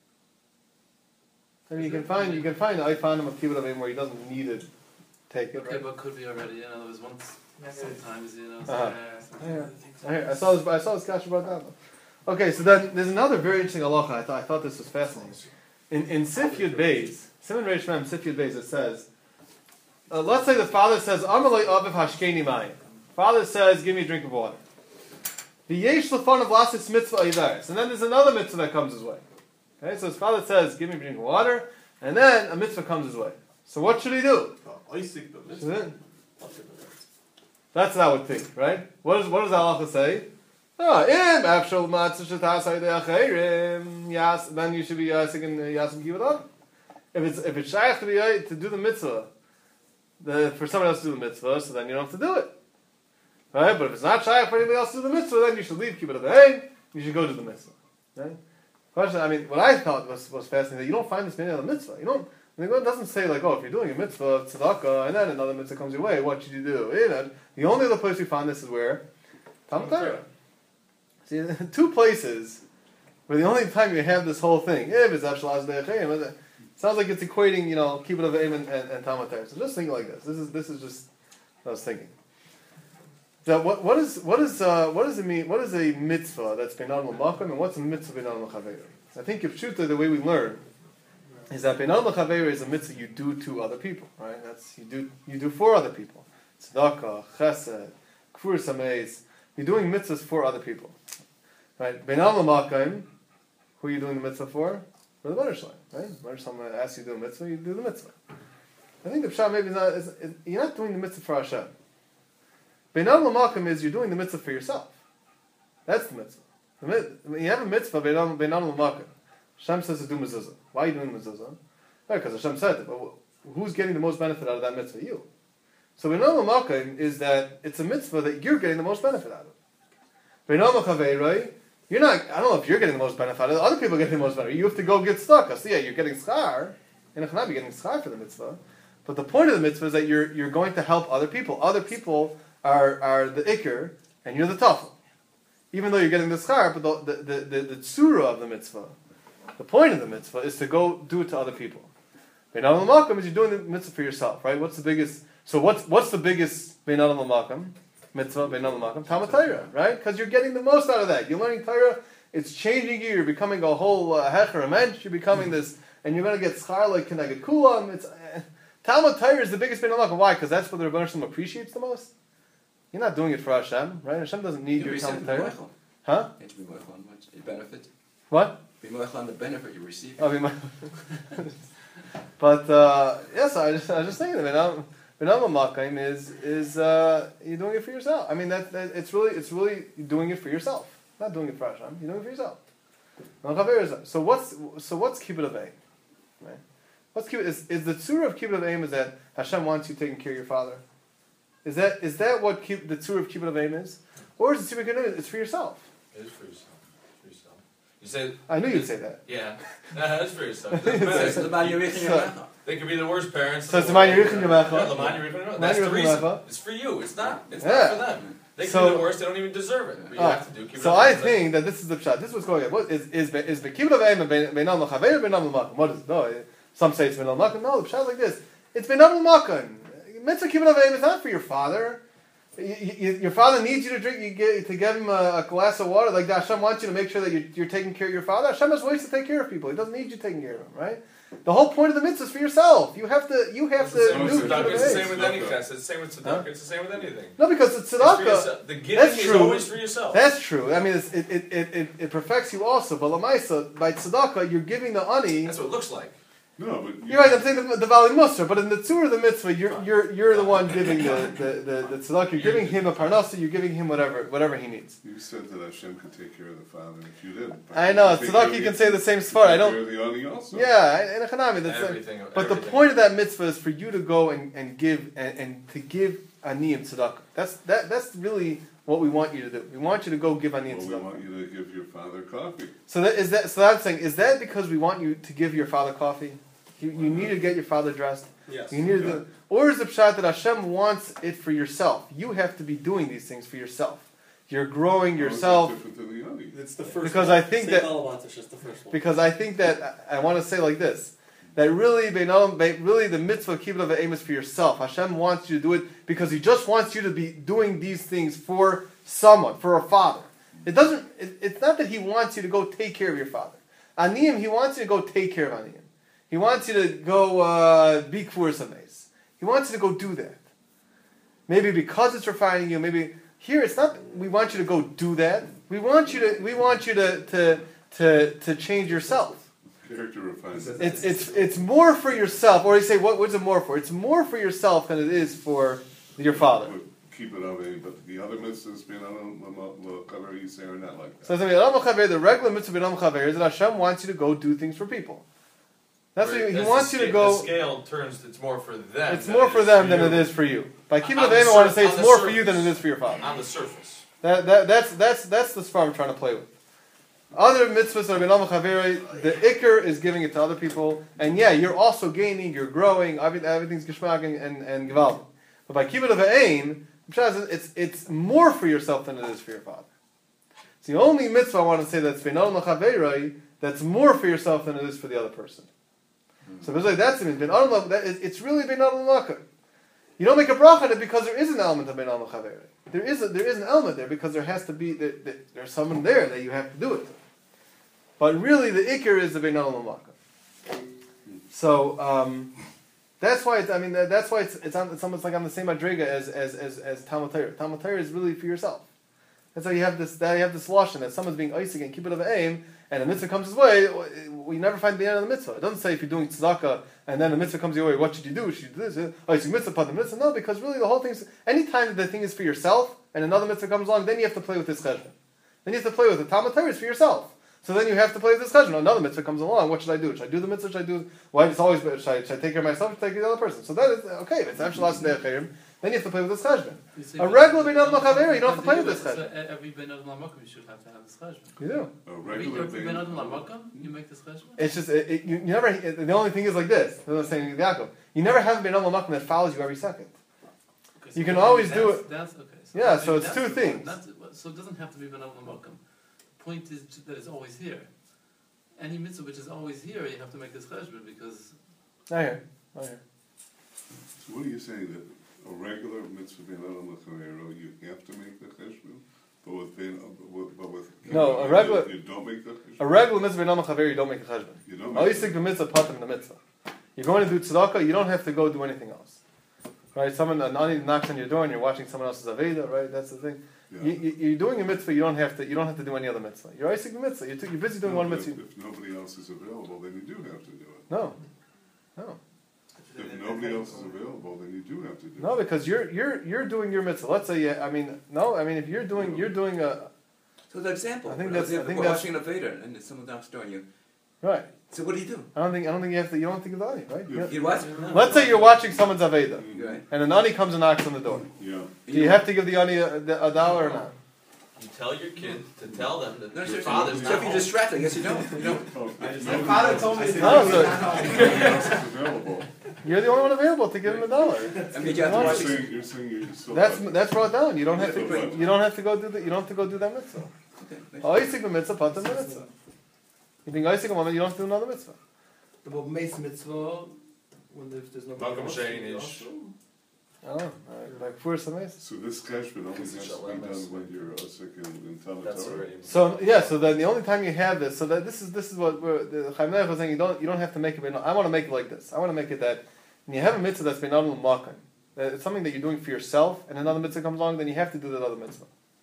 I mean, you Is can it? find you can find I found him a keep it of aim where he doesn't need it, take it, Okay, right? but could be already, you know, there was once, Yeah, sometimes, you know, Uh-huh. so, Yeah, I, hear- I saw this. I saw this kasha about that. Okay, so then there's another very interesting halacha. I thought I thought this was fascinating. In in Sif Yud Beis, Simon Reish Mem Sif Yud Beis, it says, uh, let's say the father says, "Amalei aviv hashkeni mayim." Father says, "Give me a drink of water." The yesh lefon of lasis mitzvah idaris, and then there's another mitzvah that comes his way. Okay, so his father says, "Give me a drink of water," and then a mitzvah comes his way. So what should he do? Should it- That's what I would think, right? What does what does the halacha say? Ah, im afshal matzah shetas hayde achirim, yas. Then you should be yasing and yasing give it up. If it's if it's shaykh to be uh, to do the mitzvah, the, for someone else to do the mitzvah, so then you don't have to do it, right? But if it's not shaykh for anybody else to do the mitzvah, then you should leave keep it of you should go do the mitzvah, right? Question. I mean, what I thought was was fascinating that you don't find this many other mitzvah. You don't. I mean, it doesn't say like, oh, if you're doing a mitzvah, tzedakah, and then another mitzvah comes your way, what should you do? You know, the only other place we found this is where? Talmud Torah. See, two places where the only time you have this whole thing, if it's Avshalaz De'achayim, it sounds like it's equating, you know, keep it of aim and, and, and Talmud Torah. So just think like this. This is this is just what I was thinking. So what what is what is uh, what does it mean? What is a mitzvah that's beinad l'makom, and what's a mitzvah beinad l'chaveir? I think if Pshuta, the way we learn is that beinad l'chaveir is a mitzvah you do to other people, right? That's you do you do for other people. Tzedakah, chesed, kfur sameis. You're doing mitzvahs for other people, right? Beinad l'makom, who are you doing the mitzvah for? For the Baruch Shalom, right? Baruch Shalom asks you to do a mitzvah, you do the mitzvah. I think the pshat maybe is not. Is, is, you're not doing the mitzvah for Hashem. Beinad l'makom is you're doing the mitzvah for yourself. That's the mitzvah. The mit, when you have a mitzvah, beinad l'makom. Hashem says to do mezuzah. Why are you doing mezuzah? Right, because Hashem said it. But who's getting the most benefit out of that mitzvah? You. So beinad l'makom is that it's a mitzvah that you're getting the most benefit out of. Beinad l'chaveiroi, you're not. I don't know if you're getting the most benefit out of it. Other people are getting the most benefit. You have to go get stuck. So yeah, you're getting schar. In a chanah, you're getting schar for the mitzvah. But the point of the mitzvah is that you're you're going to help other people. Other people are are the ikr, and you're the tafel. Even though you're getting the schar, but the the the, the, the tzura of the mitzvah, the point of the mitzvah is to go do it to other people. Beinad l'makom is you're doing the mitzvah for yourself, right? What's the biggest? So what's what's the biggest beinad l'makom mitzvah? Beinad l'makom Talmud Torah, right? Because you're getting the most out of that. You're learning Torah. It's changing you. You're becoming a whole uh, hecher, a mensch. You're becoming this, and you're going to get schar like keneged kulam. It's uh, Talmud Torah is the biggest beinad l'makom. Why? Because that's what the Rebbeinu Shalom appreciates the most. You're not doing it for Hashem, right? Hashem doesn't need your Talmud Torah. Huh? It's be moichel on what you benefit. What? Be moichel on the benefit you receive. I mean, my but uh, yes, I just I was just thinking that beinad l'makom is is uh, you're doing it for yourself. I mean that, that it's really it's really doing it for yourself, not doing it for Hashem. You're doing it for yourself. So what's so what's kibbud of aim, right? What's kibbud is is the tzura of kibbud of aim is that Hashem wants you taking care of your father. Is that is that what keep, the tzura of kibbud of aim is, or is it tzura of kibbud of aim? It's for yourself. It is for yourself. For yourself. You say. I knew you'd say that. Yeah, no, it's for yourself. It doesn't It's matter. the man you're reaching So- your They could be the worst parents. So it's the man Yerichin Yamecha. Yeah, the man Yerichin Yamecha. That's Man the Yerichin reason. Yamecha. It's for you. It's not. It's Yeah. not for them. They could So- be the worst. They don't even deserve it. But you Ah, have to do. Keep it so up I with it. think that this is the pshat. This is what's going on. What is is is the kibbud of aim and beinad l'chaveir, beinad l'makom? What is it? No, some say it's beinad l'makom. No, the pshat is like this. It's beinad l'makom. Mitzvah kibbud of aim is not for your father. You, you, your father needs you to drink. You get to give him a, a glass of water. Like Hashem wants you to make sure that you're, you're taking care of your father. Hashem has ways to take care of people. He doesn't need you taking care of him, right? The whole point of the mitzvah is for yourself. You have to. You have It's to the same do with kibbud tzedakah. of It's the aim. same with any chesed. It's the same with tzedakah. Huh? It's the same with anything. No, because it's It's for tzedakah. yourself. The giving That's is true. always for yourself. That's true. I mean, it's, it, it, it, it, it perfects you also. But lamaisa, by tzedakah, you're giving the ani. That's what it looks like. No, but you, You're right. I'm saying the, the valley muster, but in the tzur of the mitzvah, you're you're you're the one giving the the the, the tzedakah. You're giving him a parnasa. You're giving him whatever whatever he needs. you said that Hashem could take care of the father if you didn't. I know Take care tzedakah. of You the- can say the same take svar. I care don't. of the ani also. Yeah, in a chanami. That's like, Everything. but the everything. point of that mitzvah is for you to go and, and give and, and to give aniyim tzedakah. That's that that's really what we want you to do. We want you to go give aniyim Well, we tzedakah. want you to give your father coffee. So that is that. So I'm saying, is that because we want you to give your father coffee? You, you need to get your father dressed. Yes. You need to, or is the pshat that Hashem wants it for yourself? You have to be doing these things for yourself. You're growing How is that yourself. different than the other? It's the first Because one. I think Say that- Balavant is just the first one. Because I think that I, I want to say like this: that really, bein olam- bein- really, the mitzvah kibbud of aim is for yourself. Hashem wants you to do it because He just wants you to be doing these things for someone, for a father. It doesn't. It, it's not that He wants you to go take care of your father. Aniyim, He wants you to go take care of aniyim. He wants you to go uh, be kfuras amaze. He wants you to go do that. Maybe because it's refining you. Maybe here it's not. We want you to go do that. We want you to. We want you to to to, to change yourself. Character refinement. It's it's it's more for yourself. Or you say, what what's it more for? It's more for yourself than it is for your father. But keep it away, but the other mitzvahs being on the cover, you say, are not like that. So I mean, the regular mitzvah b'nam chaver is that Hashem wants you to go do things for people. That's what he, he As wants the you to sca- go. The scale turns, it's more for them. It's than more it for is them for than you. it is for you. By keeping On the the name, I want to sur- say on it's the more for you than surface. it is for your father. On the surface. That, that that's that's that's the spot I'm trying to play with. Other mitzvahs are b'nam chaver. The ikr is giving it to other people, and yeah, you're also gaining, you're growing. every- Everything's geschmack and and, and gewaldig. But by keeping of aim, it's it's more for yourself than it is for your father. It's the only mitzvah I want to say that's b'nam chaver that's more for yourself than it is for the other person. So basically, that's it. Ben Adam, that is, it's really Ben Adam Laka. You don't make a bracha on it because there is an element of Ben Adam Chaveri. There is a, there is an element there because there has to be there, there, there's someone there that you have to do it to. But really, the ikr is the Ben Adam Laka. So um, that's why it's, I mean that, that's why it's it's, on, it's almost like on the same madriga as as as as Talmud Torah. Talmud Torah is really for yourself. That's why you have this. That you have this lashon that someone's being isaac and keep it of aim, and the mitzvah comes his way. We never find the end of the mitzvah. It doesn't say if you're doing tzedakah and then the mitzvah comes your way. What should you do? Should you do this? Oh, it's a mitzvah, the mitzvah. No, because really the whole thing is. Anytime that the thing is for yourself and another mitzvah comes along, then you have to play with this cheshbon. Then you have to play with it. Talmud Torah is for yourself. So then you have to play with this cheshbon. Another mitzvah comes along. What should I do? Should I do the mitzvah? Should I do? Why? It's always. Should I, should I take care of myself? Should I take care of the other person? So that is okay. If it's actually last day then you have to play with this cheshbon. You say A that- regular Ben Adam L'Chaver, you don't have to play with this So cheshbon. e- every Ben Adam L'Makom, you should have to have this cheshbon. You do. A Every regular every Ben Adam thing. L'Makom, you make this cheshbon? It's just it, it, you, you never. It, the only thing is like this. That's what I'm saying to Yaakov. You never have Ben Adam L'Makom that follows you every second. Okay, so You can maybe always that's, do it. That's okay. Yeah, maybe so it's that's two the things. point. That's, so it doesn't have to be Ben Adam L'Makom. The point is that it's always here. Any mitzvah which is always here, you have to make this cheshbon because I hear. I hear. So what are you saying, that a regular mitzvah being out on the Chavero, you have to make the cheshbon? But with being, but with. No, a regular- You don't make the cheshbon? A regular mitzvah Ben Adam L'Chaver, you don't make a cheshbon. You don't All make you stick the mitzvah, patim in the mitzvah. You're going to do tzedakah, you don't have to go do anything else. Right? Someone, an ani knocks on your door and you're watching someone else's aveda, right? That's the thing. Yeah. You, you, you're doing a mitzvah, you don't have to. You don't have to do any other mitzvah. You're isaac the mitzvah. You're, too, you're busy doing No, one but mitzvah. If, if nobody else is available, then you do have to do it. No, no, If nobody else is available, then you do have to do it. no, because you're you're you're doing your mitzvah. Let's say, yeah, I mean, no, I mean, if you're doing you're doing a So the example, I think when that's- was I think we're that's- watching a Vader and there's someone knocks the door on you. right. So what do you do? I don't think I don't think you have to. You don't think of the ani, right? Yeah. You- You what? Let's say you're watching someone's aveda, Mhm. Right. and an ani comes and knocks on the door. Yeah. Do you have to give the ani a, a dollar or not? You tell your kid to tell them that No, your so, father's so not if you're home. distracted, I guess you don't. You don't. Oh, if My nobody father else- told me if to No, nobody so- else is available, You're the only one available to give him a dollar. I mean, you have to You're you're watch. saying, you're saying you still. That's have- that's brought down. You don't have to. Yeah. You don't have to go do the. You don't have to go do that mitzvah. Okay. Oh, you think the mitzvah, patim the mitzvah. You think I think a you don't have to do another mitzvah. But Meis Mitzvah, when there's, there's no Malcolm Shane is- I don't know. Like first amazing. So this cheshbon only has This is to be a lemon. done when you're sick in, in Talmud That's Torah? already. So yeah, so then the only time you have this, so that this is this is what we're, the Chaim Leach was saying. You don't you don't have to make it. ben- I want to make it like this. I want to make it that when you have a mitzvah that's been on l'makan, that it's something that you're doing for yourself, and another mitzvah comes along, then you have to do that other mitzvah.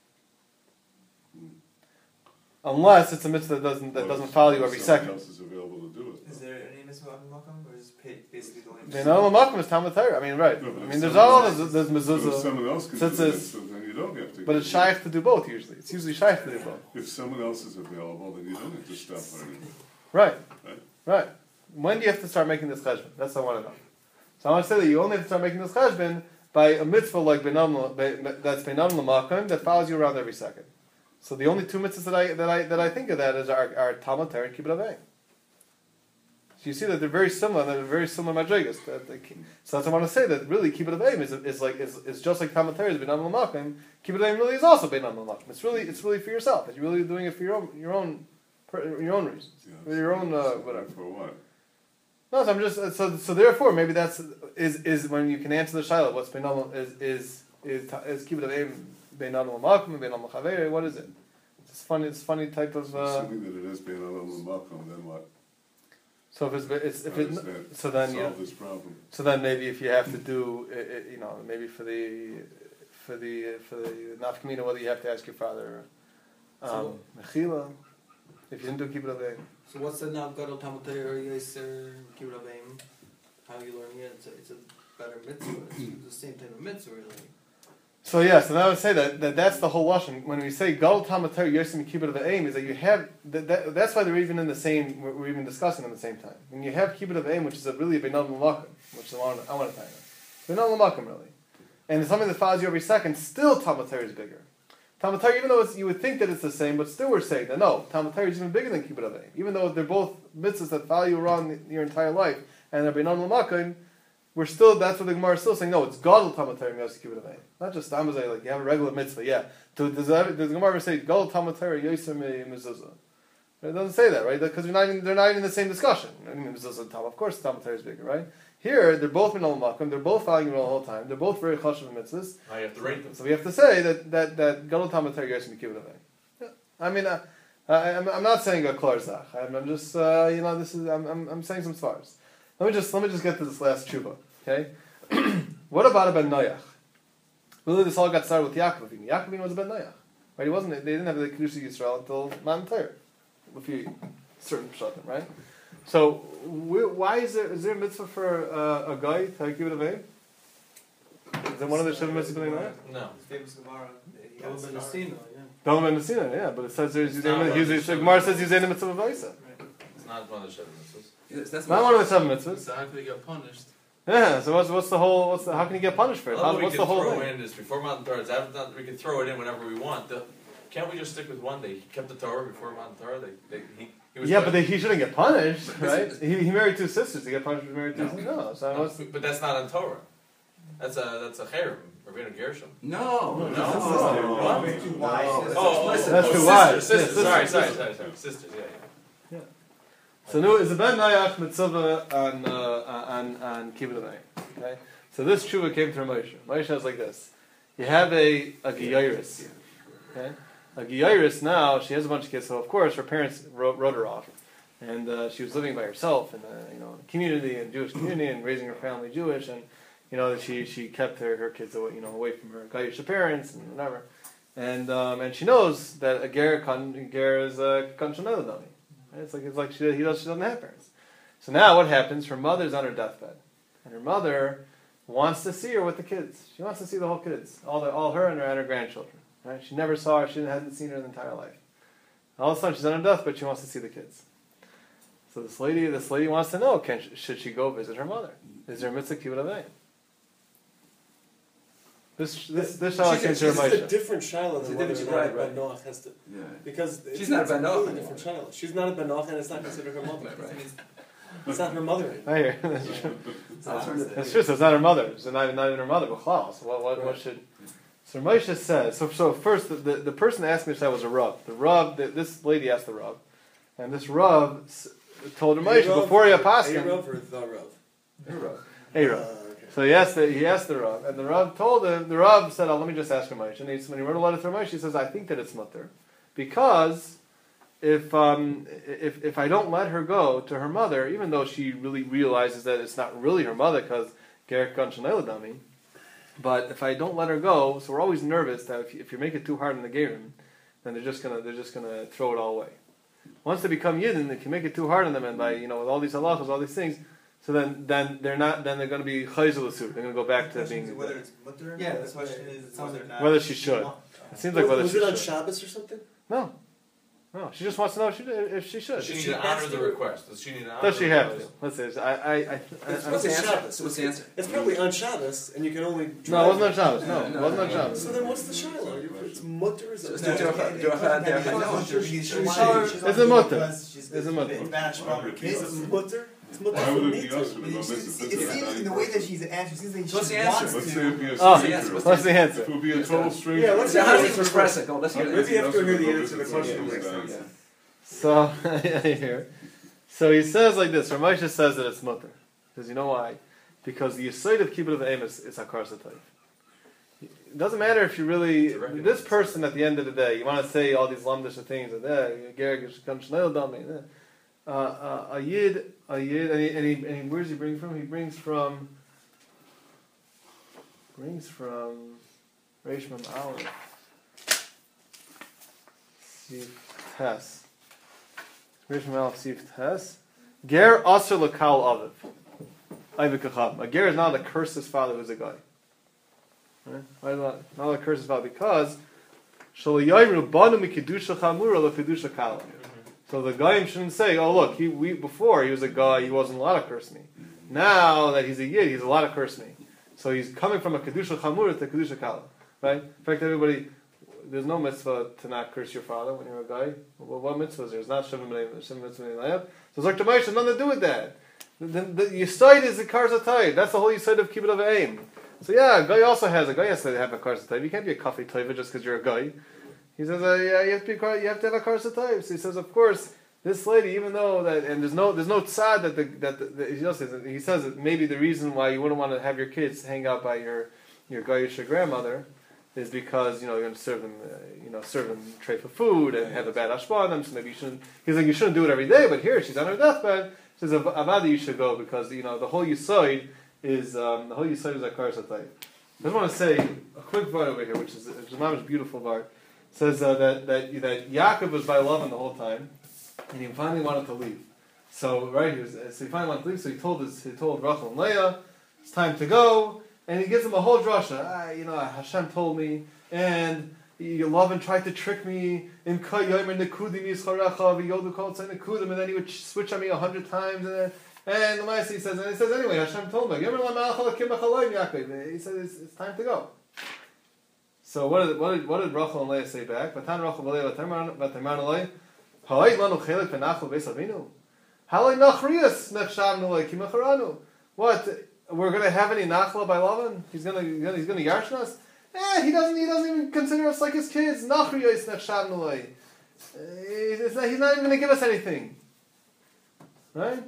Unless it's a mitzvah that doesn't that Well, doesn't follow you every somebody second. else is available to do it. Is there any mitzvah on Malcolm, or is it basically the only Ben on l'makan is Talmud Torah. I mean, right? No, but I if mean, there's someone all else- there's, there's But if mezuzah, someone else can So do it's it, a- so then you don't have to. but it's shaykh to do both usually. It's usually shaykh to do both. If someone else is available, then you don't have to stop learning. Right, Right. right. When do you have to start making this cheshbon? That's what I want to know. So I want to say that you only have to start making this cheshbon by a mitzvah like Beinam, that's Beinam L'Makom, that follows you around every second. So the only two mitzvahs that I that I that I think of that is our, our Talmud Torah and Kibbutz Avayim. So you see that they're very similar. They're very similar madrigas. So that's what I want to say, that really Kibbutz Avayim is is like is, is just like Talmud Torah is Beinam L'Makom. Kibbutz Avayim really is also Beinam L'Makom. It's really it's really for yourself. You're really doing it for your own your own your own reasons, Yeah, for your own uh, so whatever. For what? No, so I'm just so so therefore maybe that's is is when you can answer the shaila. What's Beinam is is is is Kibbutz Avayim Beinam L'Makom, Beinam L'Chaver? What is it? It's funny. It's funny type of. Uh, Assuming that it is being on the Malcolm, then what? so if it's, it's if How it does that so then you solve this problem? so then maybe if you have to do it, it, you know maybe for the for the for the nafkamina whether you have to ask your father um, mechila if you didn't do Kibbutz Avayim. So what's the now Gadol Talmud Torah Yisr Kibbutz Avayim? How are you learning it? It's a, it's a better mitzvah. It's the same type of mitzvah, really. So yes, and I would say that, that that's the whole lashon. When we say Gadol Talmud Torah Yosim Kibbutz Avayim, is that you have that, that, that's why they're even in the same. We're, we're even discussing them at the same time. When you have Kibbutz Avayim, which is a really a Beinam L'Makom, which is I want, I want to tell you, Beinam L'Makom really, and it's something that follows you every second. Still, Talmud Torah is bigger. Talmud Torah, even though it's, you would think that it's the same, but still we're saying that no, Talmud Torah is even bigger than Kibbutz Avayim. Even though they're both mitzvahs that follow you around your entire life, and they're Beinam L'Makom. We're still, that's what the Gemara is still saying, no, it's Gadol Talmud Torah Yosim Kibbutz Avayim. Not just Amazay, like you have a regular mitzvah, yeah. Does, does, does the Gemara ever say Gadol Talmud Torah Yosim Mezuzah? It doesn't say that, right? Because they're not even, they're not even in the same discussion. I mean, Mezuzah and Talmud, of course Talmud Torah is bigger, right? Here, they're both Beinam L'Makom, they're both following you the whole time, they're both very chashuv mitzvahs. Now you have to rate them. So we have to say that, that, that Gadol Talmud Torah Yosim Kibbutz Avayim. Yeah. I mean, uh, I, I'm, I'm not saying a klar zach. I'm, I'm just, uh, you know, this is, I'm, I'm, I'm saying some stars. Let me just, let me just get to this last tshuva, okay? What about a Ben Noach? Really, this all got started with Yaakov Avinu. Yaakov Avinu was a Ben Noach, right? He wasn't. They didn't have the Kedusha Yisrael until Mount Torah, with a certain pshatim, right? So, why is there is there a mitzvah for uh, a guy to give it a vein? Is that one of the seven mitzvahs Ben Noach? No. Famous Gemara. he got Dalma scarred. Messina, yeah. Dalma Messina, yeah, but it says there's It's not one of the the seven Gemara says mitzvahs. he's in the mitzvah of Vaisa. It's not one of the seven mitzvahs. Yes, that's Not one of the seven mitzvahs. So how could he get punished? Yeah. So what's what's the whole? What's the, how can you get punished for it? How, Although we what's can the whole throw thing? in this before Mount Torah. It's advertised- We can throw it in whenever we want. The, can't we just stick with one? They kept the Torah before Mount Torah. They, they, he, he was Yeah, put- but they, he shouldn't get punished, But right? this He, he married two sisters. He get punished for married two No. sisters. No, so No, what's, but that's not on Torah. That's a that's a cherem, Rabbeinu Gershom. No, no. No. Oh, What? way too wise. Oh, That's oh, explicit. That's oh, too sisters, wide. Sisters, Yeah, sorry, sisters, sorry, sorry, sorry, sisters. Yeah, yeah. so nu is a ben nayach mitzvah on uh, on on kibbutz avayim. Okay, so this tshuva came through Moshe. Moshe is like this: you have a a geiris, okay, a geiris. Now she has a bunch of kids, so of course her parents wrote, wrote her off, and uh, she was living by herself in a you know community, in Jewish community, and raising her family Jewish, and you know that she she kept her, her kids away, you know away from her Gayish parents and whatever, and um, and she knows that a ger kan ger is a kanchanel dummy. It's like it's like she he does she doesn't have parents. So now what happens? Her mother's on her deathbed, and her mother wants to see her with the kids. She wants to see the whole kids, all the all her and her and her grandchildren. Right? She never saw her. She hasn't seen her in the entire life. All of a sudden she's on her deathbed. She wants to see the kids. So this lady this lady wants to know: can should she go visit her mother? Is there a mitzvah kibbutz avayim? This this this shall I She's, came a, to she's a Moshe. different Shiloh It's a than whether or different- not right, a right. Ben Noach has to, Yeah. because it's, She's not a it's Ben Noach completely anymore. different Shiloh. She's not a Ben Noach, and it's not considered her mother. Right, right. It's not her mother anymore. I hear. That's true. It's alternative. That's true. So it's not her mother. It's not, not even her mother. But so what what what Right. should? So Moshe says. So so first the, the, the person that asked me that was a Rav. The Rav. The, this lady asked the Rav, and this Rav s- told her Moshe A Rav- before he A asked Rav him. or the Rav? Hey Rav. Hey Rav. Uh, okay. So he asked the, he asked the Rav, and the Rav told him. The Rav said, "Oh, let me just ask her Moshe." And he, when he wrote a letter to Moshe, he says, "I think that it's mutter, because if um if if I don't let her go to her mother, even though she really realizes that it's not really her mother, because Gerek Ganshaneladami, but if I don't let her go, so we're always nervous that if you, if you make it too hard in the gerim, then they're just gonna they're just gonna throw it all away. Once they become yidden, if you make it too hard on them, and by you know with all these halachas, all these things." So then, then they're not. Then they're going to be chayzel l'sur. They're going to go back The to question is being whether it's mutter. Yeah, the that's question right. is It sounds whether or like- not whether she should. want- It seems like was whether was she it on should. Shabbos or something? No, No, she just wants to know if she, if she should. Does she need to honor the request? Does she need to honor Does she the have request? to? Let's see. I, I, I, I, It's I What's the answer? Shabbos. So what's the answer? It's probably on Shabbos, and you can only. no, it wasn't on Shabbos. No, No, it no, wasn't on no. Shabbos. So then what's the shiloh? You- It's mutter is So it's it? the Jochad- Jochad there. It's a mutter. She's It's a mutter. banished from her Is kids. it mutter? It's mutter Why for would me it be too. us with a It mitzvah? seems in the way that she's answering, it seems like What's she the wants answer? Let's to. say it'd be a Oh, stranger. what's the answer? If it would be a total stranger. Yeah, let's So how does hear he the express it? Go, let's hear How the could Maybe answer. you have to hear the Go answer to the visit question someone next who's time. down. So, here. So he says like this. Ramosha says that it's mutter. Because you know why? Because the yisoid of kibbut of amos is hakar satayv. It doesn't matter if you really, To recognize this it. person at the end of the day, you want to say all these lamdish things, and eh, Gerg comes Shnei Dami, eh. Uh, uh, a yid, a yid, and, he, and, he, and he, where does he bring from? He brings from, brings from Reish Mem Aleph, Sif Tes. Reish Mem Aleph Sif Tes. Ger Aser Lekal Aviv. Aviv Kacham. A ger is not a curse his father who's a guy. Right? Why is not, not a curse his father? Because Shalayayru Banu Mikidusha Chamura Lekidusha Kala. So the Goyim shouldn't say, oh look, he we before he was a guy, he wasn't allowed to curse me. Now that he's a yid, he's allowed to curse me. So he's coming from a Kedusha Chamura to Kedusha Kala. Right? In fact, everybody, there's no mitzvah to not curse your father when you're a guy. Well, what mitzvah is there? There's not Shem B'nei Shem Mitzvah B'nei. So Zok Tamayish has nothing to do with that. The, the, the Yisoid is the Karzatayv. That's the whole Yisoid of Kibbut of Aim. So yeah, a guy also has, a guy has to have a Karzatayv. You can't be a Kafi Taiva just because you're a guy. He says, uh, yeah, you have to be, you have to have a Karzatayv. So he says, of course, this lady, even though that, and there's no, there's no tzad that the, that the, the, he says, he says that maybe the reason why you wouldn't want to have your kids hang out by your, your Goyish grandmother is because, you know, you're going to serve them, uh, you know, serve them tray for food and have a bad ashpa on them, so maybe you shouldn't, he's like, you shouldn't do it every day, but here, she's on her deathbed, he says, Avada, you should go, because, you know, the whole Yisoid is, um, the whole Yisoid is a Kar Satay. I just want to say a quick part over here, which is, which is a mamish beautiful part. It says uh, that, that, that Yaakov was by Lavan the whole time, and he finally wanted to leave. So, right, he was, so he finally wanted to leave, so he told his, he told Rachel and Leah, it's time to go, and he gives them a whole drasha. Ah, you know, Hashem told me, and Lavan tried to trick me in Kayomer Nekudim Yischarecha V'Yodu Kol Tzai Nekudim, and then he would switch on me a hundred times, and then, and the Maaseh says, and he says anyway, Hashem told me, he said it's, it's time to go. So what did what did what did Rachel and Leah say back? V'tan Rachel v'Leah v'Tamar v'Tamar Halay lanu chelik v'nachol beis avinu. Halay nachrias nechshavnu lei kimacharanu. What? We're going to have any nachla by Lavan? He's going to he's going to yarshin us? Eh, he doesn't he doesn't even consider us like his kids. Nachrias nechshavnu lei. He's not he's not even going to give us anything. Right?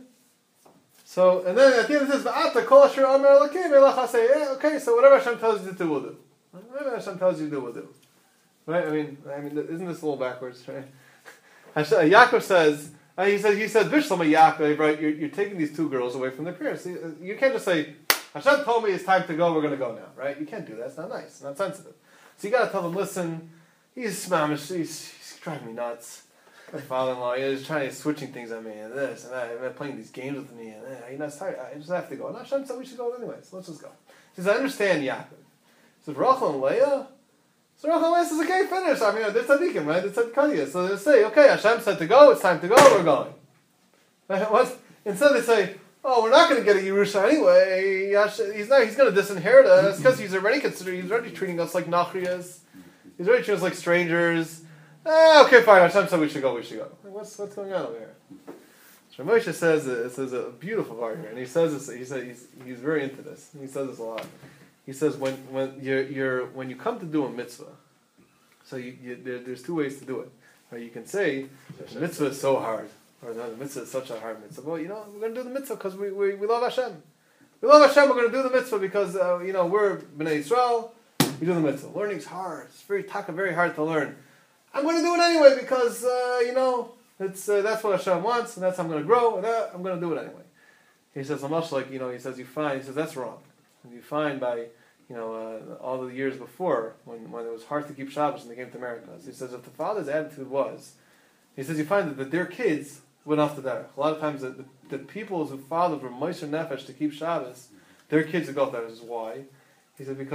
So and then at the end it says v'ata kol asher amar Elokim elach say, eh, okay, so whatever Hashem tells you to do, we'll do. Whatever Hashem tells you to do, we'll do. Right? I mean, I mean, isn't this a little backwards? Right? Hashem, Yaakov says, uh, he says, he says, Bishlama Yaakov, right? You're, you're taking these two girls away from their parents. You, you can't just say, Hashem told me it's time to go. We're going to go now, right? You can't do that. It's not nice. It's not sensitive. So you got to tell them, listen, he's mamish, he's, he's driving me nuts. My father-in-law, he's trying to switching things on me and this and that. I'm playing these games with me and eh, you know, it's tired. I just have to go. And Hashem said we should go anyway. So let's just go. He says, I understand Yaakov. He says, Rachel and Leah. So Rachel and Leah says, okay, finish. I mean, they're tzaddikim, right? They're tzaddikim. So they say, okay, Hashem said to go. It's time to go. We're going. Right? What's, instead they say, oh, we're not going to get a Yerusha anyway. He's not. He's going to disinherit us because he's already considering. He's already treating us like nachrias. He's already treating us like strangers. Eh, okay, fine. Hashem said we should go. We should go. What's what's going on over here? So Moshe says it says a beautiful part here, and he says this. He says he's he's very into this. He says this a lot. He says when when you're, you're when you come to do a mitzvah, so you, you, there, there's two ways to do it. Right? You can say the mitzvah is so hard, or no, the mitzvah is such a hard mitzvah. Well, you know, we're going to do the mitzvah because we, we we love Hashem. We love Hashem. We're going to do the mitzvah because uh, you know we're Bnei Yisrael. We do the mitzvah. Learning's hard. It's very taka, very hard to learn. I'm going to do it anyway because uh, you know it's uh, that's what Hashem wants, and that's how I'm going to grow. And uh, I'm going to do it anyway. He says, so much like you know. He says you find. He says that's wrong. And you find by you know, uh, all the years before, when, when it was hard to keep Shabbos and they came to America. So he says if the father's attitude was, he says you find that, that their kids went off the derech. A lot of times the, the, the people whose fathers were Moshe Nefesh to keep Shabbos, their kids would go off the derech. Why? He said because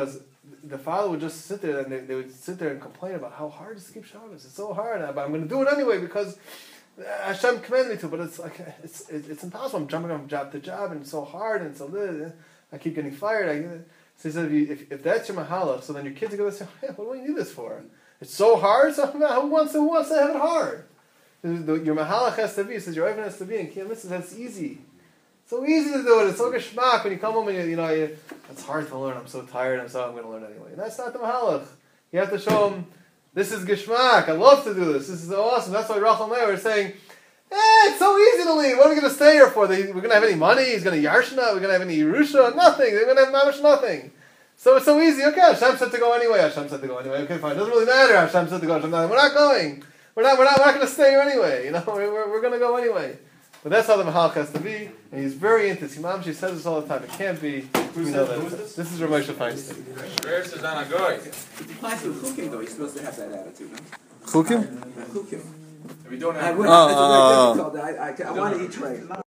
the father would just sit there and they, they would sit there and complain about how hard it is to keep Shabbos. It's so hard, but I'm going to do it anyway because Hashem commanded me to. But it's like it's it's, it's impossible. I'm jumping from job to job and it's so hard and so little. I keep getting fired. I, so he said, if, you, if, if that's your mahalach, so then your kids are going to say, hey, what do you need this for? It's so hard. So who wants to, who wants to have it hard? Your mahalach has to be. He says your Evan has to be. And Kiyam says that's easy. So easy to do it. It's so geschmack when you come home and you, you know you, it's hard to learn. I'm so tired. I'm so I'm going to learn anyway. And that's not the mahalach. You have to show them this is geschmack. I love to do this. This is so awesome. That's why Rachel and I were saying, eh, it's so easy to leave. What are we going to stay here for? They, we're going to have any money? He's going to yarshna? We're going to have any yerusha? Nothing. They're going to have mamash nothing. So it's so easy. Okay, Hashem said to go anyway. Hashem said to go anyway. Okay, fine. It doesn't really matter. Hashem said to go. Hashem said, we're not going. We're not. We're not. We're not going to stay here anyway. You know, we're we're, we're going to go anyway. But that's how the mahalach has to be, and he's very into this. Imam, she says this all the time. It can't be. Who's We know that? that. Who is this? This is Rav Moshe Feinstein. Where's is on a goy? If you apply to chukim, though, you're supposed to have that attitude, no? Chukim? Chukim. We don't I have. would, Oh, it's oh, very difficult. I, I, I want to eat right.